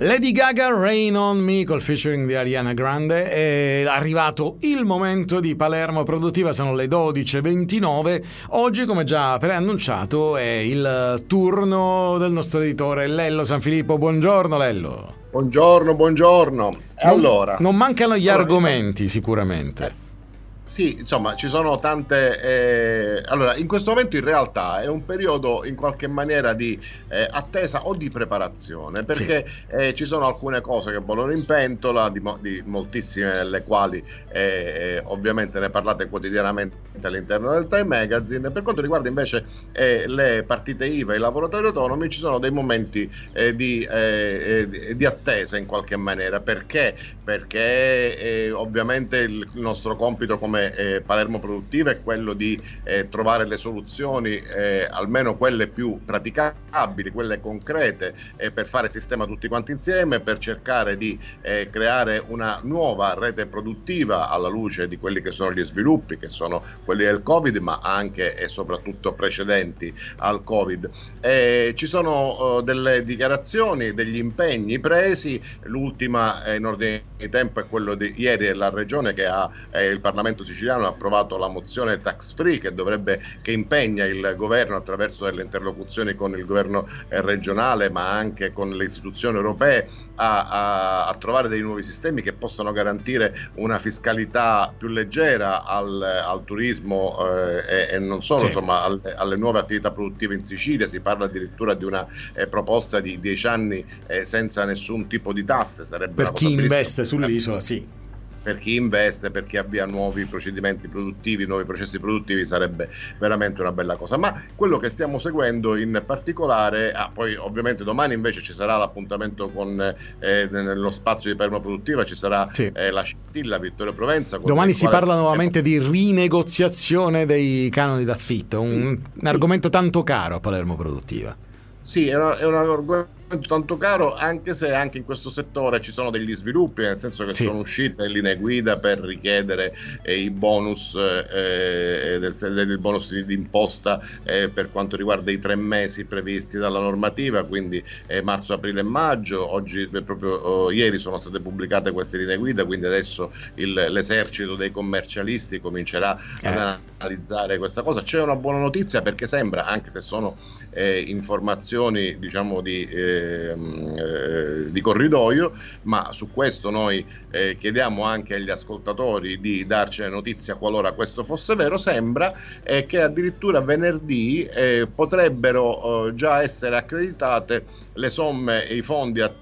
Lady Gaga, Rain on Me col featuring di Ariana Grande. È arrivato il momento di Palermo Produttiva, sono le 12:29. Oggi, come già preannunciato, è il turno del nostro editore Lello Sanfilippo. Buongiorno Lello. Buongiorno. Allora, non mancano gli argomenti sicuramente. Sì, insomma, ci sono tante. Allora, in questo momento in realtà è un periodo in qualche maniera di attesa o di preparazione, perché ci sono alcune cose che bollono in pentola, di moltissime delle quali ovviamente ne parlate quotidianamente all'interno del Time Magazine. Per quanto riguarda invece le partite IVA e i lavoratori autonomi, ci sono dei momenti di attesa in qualche maniera. Perché? Perché ovviamente il nostro compito come Palermo Produttiva è quello di trovare le soluzioni, almeno quelle più praticabili, quelle concrete, per fare sistema tutti quanti insieme, per cercare di creare una nuova rete produttiva alla luce di quelli che sono gli sviluppi, che sono quelli del Covid, ma anche e soprattutto precedenti al Covid. Ci sono delle dichiarazioni, degli impegni presi. L'ultima in ordine di tempo è quello di ieri della Regione, che il Parlamento siciliano ha approvato la mozione tax free che impegna il governo attraverso delle interlocuzioni con il governo regionale, ma anche con le istituzioni europee, a trovare dei nuovi sistemi che possano garantire una fiscalità più leggera al turismo e non solo, insomma, alle nuove attività produttive in Sicilia. Si parla addirittura di una proposta di 10 anni senza nessun tipo di tasse. Sarebbe per una cosa chi investe sull'isola, sì. Per chi investe, per chi avvia nuovi procedimenti produttivi, nuovi processi produttivi, sarebbe veramente una bella cosa. Ma quello che stiamo seguendo in particolare, poi ovviamente domani invece ci sarà l'appuntamento con nello spazio di Palermo Produttiva, ci sarà la scintilla Vittorio Provenza. Domani si parla nuovamente di rinegoziazione dei canoni d'affitto, un argomento tanto caro a Palermo Produttiva. Sì, è un argomento tanto caro, anche se anche in questo settore ci sono degli sviluppi, nel senso che sono uscite linee guida per richiedere i bonus del bonus di imposta per quanto riguarda i 3 mesi previsti dalla normativa, quindi marzo, aprile e maggio. Oggi, proprio ieri, sono state pubblicate queste linee guida, quindi adesso l'esercito dei commercialisti comincerà ad analizzare questa cosa. C'è una buona notizia, perché sembra, anche se sono informazioni diciamo di corridoio, ma su questo noi chiediamo anche agli ascoltatori di darci notizia qualora questo fosse vero. Sembra che addirittura venerdì potrebbero già essere accreditate le somme e i fondi le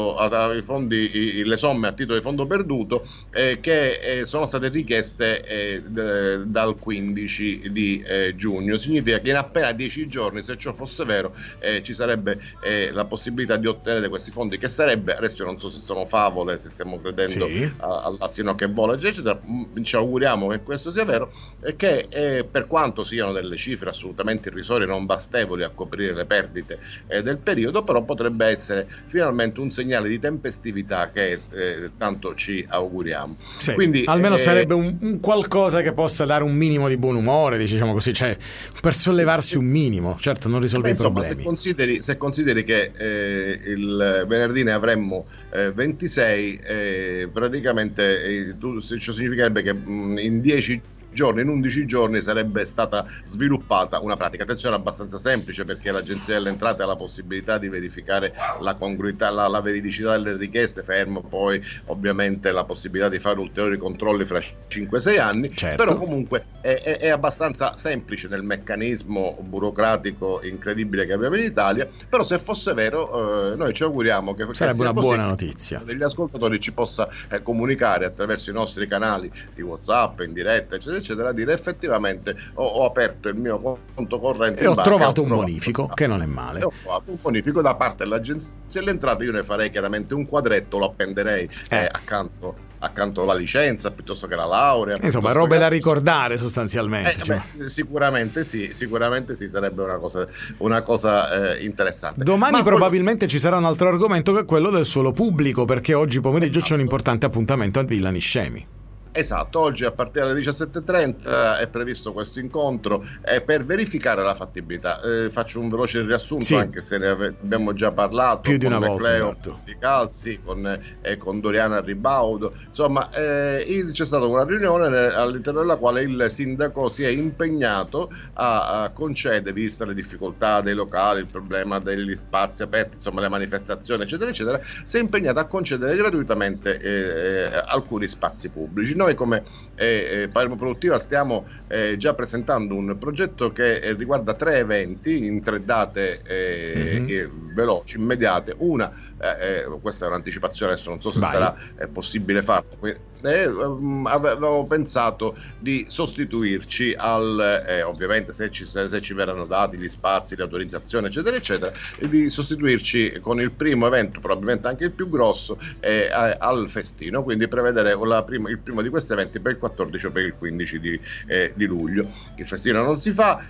somme a titolo di fondo perduto che sono state richieste dal 15 di giugno. Significa che in appena 10 giorni, se ciò fosse vero, ci sarebbe la possibilità di ottenere questi fondi, che sarebbe, adesso non so se sono favole, se stiamo credendo all'assino che vola, eccetera. Ci auguriamo che questo sia vero, e che per quanto siano delle cifre assolutamente irrisorie, non bastevoli a coprire le perdite del periodo, però potrebbe essere finalmente un segnale di tempestività che tanto ci auguriamo. Quindi almeno sarebbe un qualcosa che possa dare un minimo di buon umore, diciamo così, cioè per sollevarsi un minimo. Certo, non risolve i problemi. Se consideri che il venerdì ne avremmo 26, praticamente ciò significherebbe che in 10 giorni, in 11 giorni sarebbe stata sviluppata una pratica. Attenzione, abbastanza semplice, perché l'Agenzia delle Entrate ha la possibilità di verificare la congruità, la veridicità delle richieste, fermo poi ovviamente la possibilità di fare ulteriori controlli fra 5-6 anni. Però comunque è abbastanza semplice nel meccanismo burocratico incredibile che abbiamo in Italia. Però se fosse vero, noi ci auguriamo che sarebbe una buona notizia, degli ascoltatori ci possa comunicare attraverso i nostri canali di WhatsApp, in diretta, eccetera eccetera, dire effettivamente ho aperto il mio conto corrente e ho trovato un bonifico, che non è male. Ho trovato un bonifico da parte dell'Agenzia delle Entrate. Io ne farei chiaramente un quadretto, lo appenderei accanto alla licenza piuttosto che alla laurea. Insomma, robe da ricordare sostanzialmente. Sicuramente sì, sarebbe una cosa interessante. Domani probabilmente ci sarà un altro argomento, che è quello del suolo pubblico, perché oggi pomeriggio c'è un importante appuntamento a Villa Niscemi. Esatto, oggi a partire dalle 17:30 è previsto questo incontro per verificare la fattibilità. Faccio un veloce riassunto, sì, anche se ne abbiamo già parlato più di una con volta, Cleo esatto. Di Calzi, con Doriana Ribaudo. Insomma, c'è stata una riunione all'interno della quale il sindaco si è impegnato a concedere, vista le difficoltà dei locali, il problema degli spazi aperti, insomma le manifestazioni eccetera eccetera, si è impegnato a concedere gratuitamente alcuni spazi pubblici. Noi come Palermo Produttiva stiamo già presentando un progetto che riguarda 3 eventi in 3 date veloci, immediate. Una, questa è un'anticipazione, adesso non so se sarà possibile farlo. Avevamo pensato di sostituirci ovviamente se ci verranno dati gli spazi, le autorizzazioni eccetera eccetera, di sostituirci con il primo evento, probabilmente anche il più grosso, al festino, quindi prevedere il primo di questi eventi per il 14 o per il 15 di luglio. Il festino non si fa,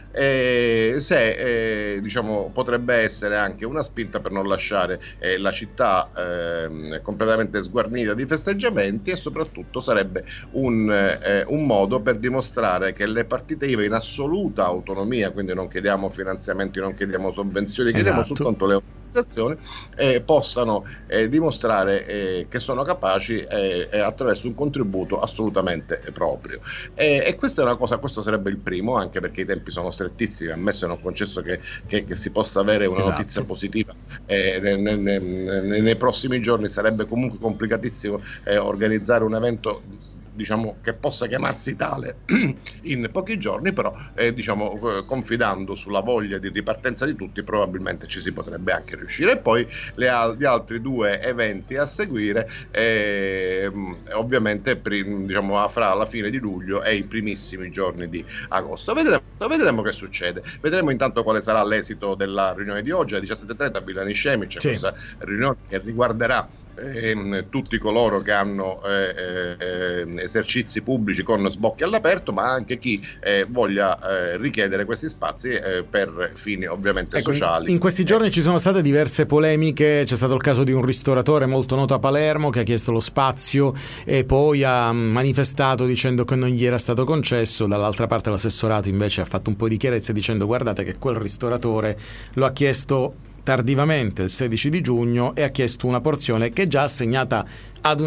diciamo potrebbe essere anche una spinta per non lasciare la città completamente sguarnita di festeggiamenti, e soprattutto sarebbe un modo per dimostrare che le partite IVA in assoluta autonomia, quindi non chiediamo finanziamenti, non chiediamo sovvenzioni, chiediamo soltanto le autorizzazioni, possano dimostrare che sono capaci attraverso un contributo assolutamente proprio. E questa è una cosa, questo sarebbe il primo, anche perché i tempi sono strettissimi, ammesso e non concesso che si possa avere una notizia positiva nei prossimi giorni. Sarebbe comunque complicatissimo organizzare un evento, diciamo, che possa chiamarsi tale in pochi giorni, però diciamo, confidando sulla voglia di ripartenza di tutti, probabilmente ci si potrebbe anche riuscire. E poi gli altri 2 eventi a seguire, ovviamente diciamo fra la fine di luglio e i primissimi giorni di agosto. Vedremo che succede, vedremo intanto quale sarà l'esito della riunione di oggi alle 17:30 a Villa Niscemi. C'è questa riunione che riguarderà tutti coloro che hanno esercizi pubblici con sbocchi all'aperto, ma anche chi voglia richiedere questi spazi per fini ovviamente sociali. In questi giorni ci sono state diverse polemiche. C'è stato il caso di un ristoratore molto noto a Palermo che ha chiesto lo spazio e poi ha manifestato dicendo che non gli era stato concesso. Dall'altra parte l'assessorato invece ha fatto un po' di chiarezza dicendo: guardate che quel ristoratore lo ha chiesto tardivamente il 16 di giugno e ha chiesto una porzione che è già assegnata ad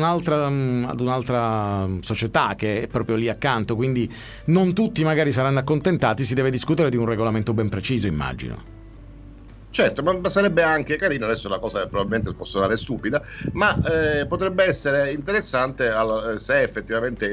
un'altra società che è proprio lì accanto, quindi non tutti magari saranno accontentati. Si deve discutere di un regolamento ben preciso, immagino. Certo, ma sarebbe anche carino, adesso la cosa probabilmente può suonare stupida, ma potrebbe essere interessante se effettivamente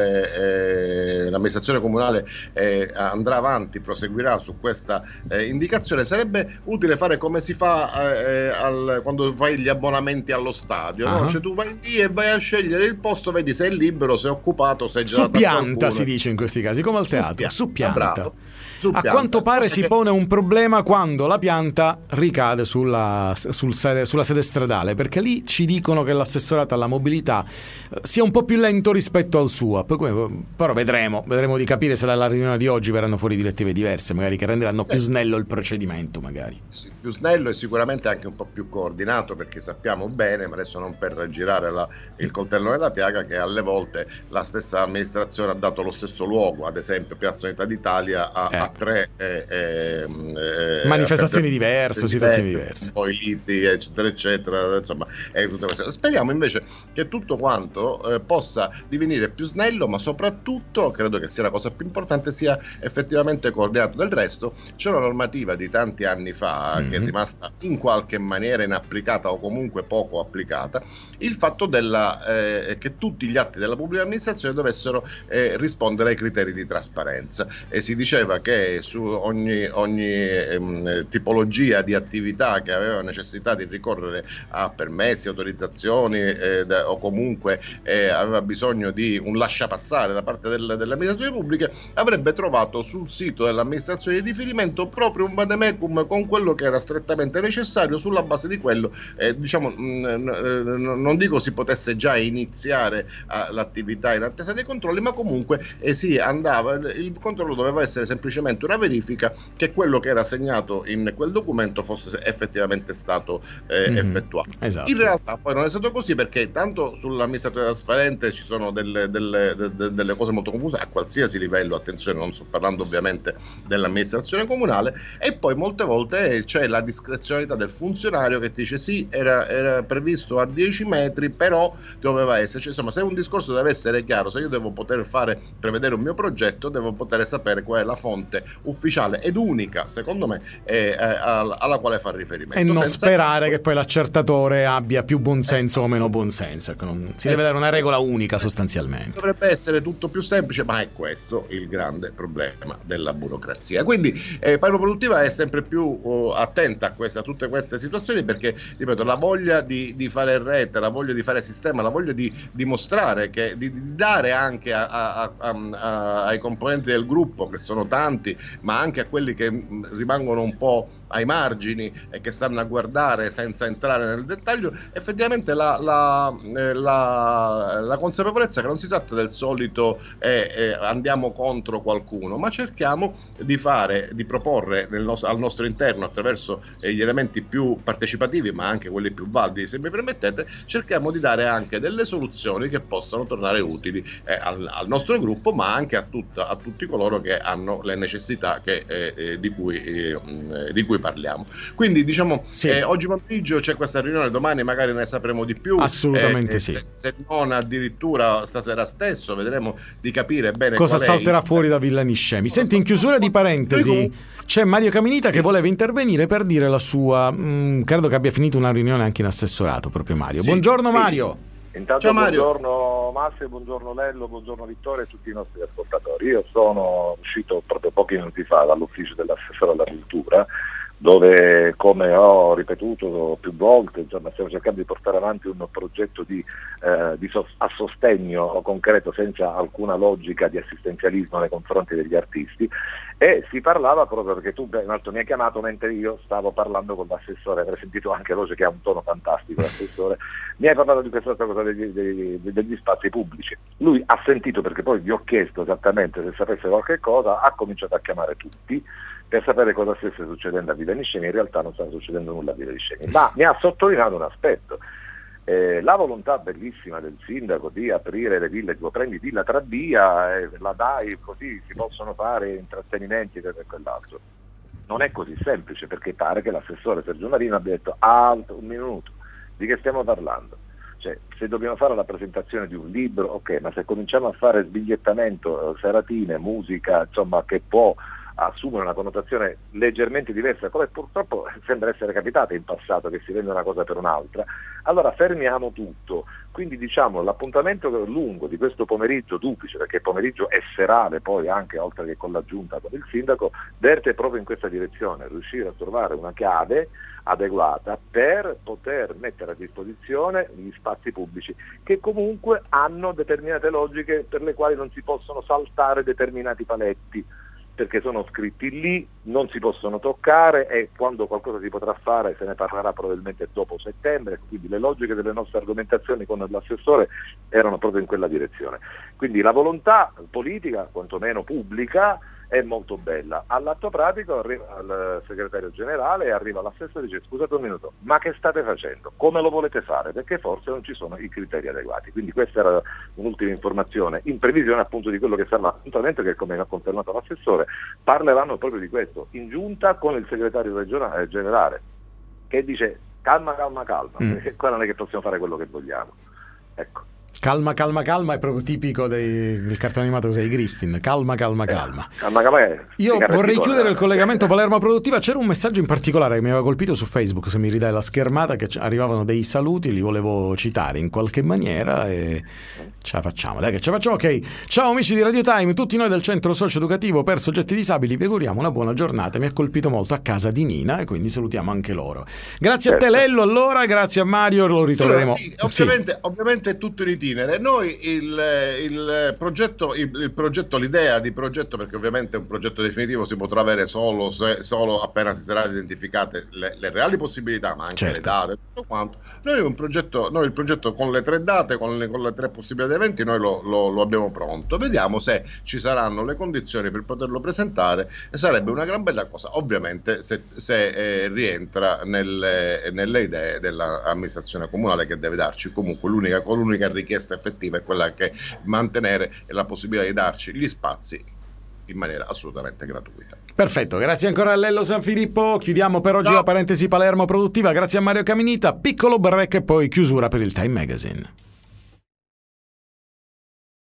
l'amministrazione comunale andrà avanti, proseguirà su questa indicazione. Sarebbe utile fare come si fa quando fai gli abbonamenti allo stadio, no? Cioè tu vai lì e vai a scegliere il posto, vedi se è libero, se è occupato, se è già su pianta, si dice in questi casi, come al teatro, su pianta. Bravo. A quanto pare si pone un problema quando la pianta ricade sulla sede stradale, perché lì ci dicono che l'assessorato alla mobilità sia un po' più lento rispetto al suo. Però vedremo di capire se dalla riunione di oggi verranno fuori direttive diverse, magari che renderanno più snello il procedimento, magari. Sì, più snello e sicuramente anche un po' più coordinato, perché sappiamo bene, ma adesso non per girare il coltello nella piaga, che alle volte la stessa amministrazione ha dato lo stesso luogo, ad esempio Piazza Unità d'Italia a 3 manifestazioni diverse, situazioni diverse, poi liti eccetera eccetera, insomma speriamo invece che tutto quanto possa divenire più snello, ma soprattutto credo che sia la cosa più importante, sia effettivamente coordinato. Del resto c'è una normativa di tanti anni fa che è rimasta in qualche maniera inapplicata o comunque poco applicata, il fatto che tutti gli atti della pubblica amministrazione dovessero rispondere ai criteri di trasparenza, e si diceva che su ogni tipologia di attività che aveva necessità di ricorrere a permessi, autorizzazioni o comunque aveva bisogno di un lasciapassare da parte delle amministrazioni pubbliche, avrebbe trovato sul sito dell'amministrazione di riferimento proprio un vademecum con quello che era strettamente necessario. Sulla base di quello diciamo non dico si potesse già iniziare l'attività in attesa dei controlli, ma comunque il controllo doveva essere semplicemente una verifica che quello che era segnato in quel documento documento fosse effettivamente stato effettuato. Esatto. In realtà poi non è stato così, perché tanto sull'amministratore trasparente ci sono delle cose molto confuse a qualsiasi livello, attenzione, non sto parlando ovviamente dell'amministrazione comunale, e poi molte volte c'è la discrezionalità del funzionario che ti dice sì, era previsto a 10 metri, però doveva esserci, insomma, se un discorso deve essere chiaro, se io devo poter prevedere un mio progetto, devo poter sapere qual è la fonte ufficiale ed unica, secondo me, alla quale far riferimento. E non sperare che poi l'accertatore abbia più buonsenso o meno buonsenso. Ecco, si deve dare una regola unica sostanzialmente. Dovrebbe essere tutto più semplice, ma è questo il grande problema della burocrazia. Quindi Palero Produttiva è sempre più attenta a tutte queste situazioni, perché, ripeto, la voglia di fare rete, la voglia di fare sistema, la voglia di dimostrare di dare anche ai componenti del gruppo, che sono tanti, ma anche a quelli che rimangono un po' ai margini e che stanno a guardare senza entrare nel dettaglio, effettivamente la consapevolezza che non si tratta del solito andiamo contro qualcuno, ma cerchiamo di proporre al nostro interno, attraverso gli elementi più partecipativi ma anche quelli più validi, se mi permettete, cerchiamo di dare anche delle soluzioni che possano tornare utili al nostro gruppo, ma anche a tutti coloro che hanno le necessità di cui parliamo. Quindi diciamo, sì, oggi pomeriggio c'è questa riunione, domani magari ne sapremo di più, assolutamente sì, se non addirittura stasera stesso, vedremo di capire bene cosa salterà fuori da Villa Niscemi. Senti, in chiusura di parentesi, c'è Mario Caminita che voleva intervenire per dire la sua, credo che abbia finito una riunione anche in assessorato proprio Mario. Sì, buongiorno Mario. Intanto ciao, Mario. Buongiorno Massimo, buongiorno Lello, buongiorno Vittorio e tutti i nostri ascoltatori. Io sono uscito proprio pochi minuti fa dall'ufficio dell'assessore alla cultura, dove, come ho ripetuto più volte, insomma, stiamo cercando di portare avanti un progetto a sostegno concreto, senza alcuna logica di assistenzialismo nei confronti degli artisti, e si parlava proprio, perché tu mi hai chiamato mentre io stavo parlando con l'assessore, avrei sentito anche voce che ha un tono fantastico l'assessore, mi hai parlato di questa cosa degli spazi pubblici. Lui ha sentito, perché poi gli ho chiesto esattamente se sapesse qualche cosa, ha cominciato a chiamare tutti per sapere cosa stesse succedendo a Villa Niscemi. In realtà non stava succedendo nulla a Villa Niscemi, ma mi ha sottolineato un aspetto. La volontà bellissima del sindaco di aprire le ville, tipo prendi Villa Trabbia, la dai, così si possono fare intrattenimenti e quell'altro. Non è così semplice, perché pare che l'assessore Sergio Marino abbia detto un minuto, di che stiamo parlando? Cioè, se dobbiamo fare la presentazione di un libro, ok, ma se cominciamo a fare sbigliettamento, seratine, musica, insomma, che può assumere una connotazione leggermente diversa, come purtroppo sembra essere capitato in passato, che si vende una cosa per un'altra, allora fermiamo tutto. Quindi diciamo, l'appuntamento lungo di questo pomeriggio duplice, perché pomeriggio è serale poi anche, oltre che con la giunta con il sindaco, verte proprio in questa direzione, riuscire a trovare una chiave adeguata per poter mettere a disposizione gli spazi pubblici, che comunque hanno determinate logiche per le quali non si possono saltare determinati paletti, perché sono scritti lì, non si possono toccare, e quando qualcosa si potrà fare se ne parlerà probabilmente dopo settembre. Quindi le logiche delle nostre argomentazioni con l'assessore erano proprio in quella direzione. Quindi la volontà politica, quantomeno pubblica, è molto bella. All'atto pratico arriva al segretario generale e arriva l'assessore e dice: scusate un minuto, ma che state facendo? Come lo volete fare? Perché forse non ci sono i criteri adeguati. Quindi questa era un'ultima informazione, in previsione appunto di quello che sarà l'appuntamento, che, come ha confermato l'assessore, parleranno proprio di questo in giunta con il segretario generale, che dice calma, perché qua non è che possiamo fare quello che vogliamo. Ecco. Calma è proprio tipico del cartone animato Sei Griffin. Calma. Io vorrei chiudere il collegamento Palermo Produttiva. C'era un messaggio in particolare che mi aveva colpito su Facebook, se mi ridai la schermata, che arrivavano dei saluti, li volevo citare in qualche maniera e ce la facciamo. Ok. Ciao amici di Radio Time, tutti noi del Centro Socio-Educativo per Soggetti Disabili vi auguriamo una buona giornata. Mi ha colpito molto a casa di Nina e quindi salutiamo anche loro. Grazie a te Lello, allora, grazie a Mario, lo ritroveremo. Ovviamente è tutto in ritiro. definire. Noi il progetto, l'idea di progetto, perché ovviamente un progetto definitivo si potrà avere solo appena si saranno identificate le reali possibilità, ma anche le date e tutto quanto. Noi il progetto con le 3 date, con le 3 possibilità di eventi, noi lo abbiamo pronto. Vediamo se ci saranno le condizioni per poterlo presentare, e sarebbe una gran bella cosa, ovviamente se rientra nelle idee dell'amministrazione comunale, che deve darci comunque l'unica richiesta effettiva è quella che mantenere la possibilità di darci gli spazi in maniera assolutamente gratuita. Perfetto, grazie ancora a Lello Sanfilippo. Chiudiamo per oggi la parentesi Palermo produttiva. Grazie a Mario Caminita, piccolo break e poi chiusura per il Time Magazine.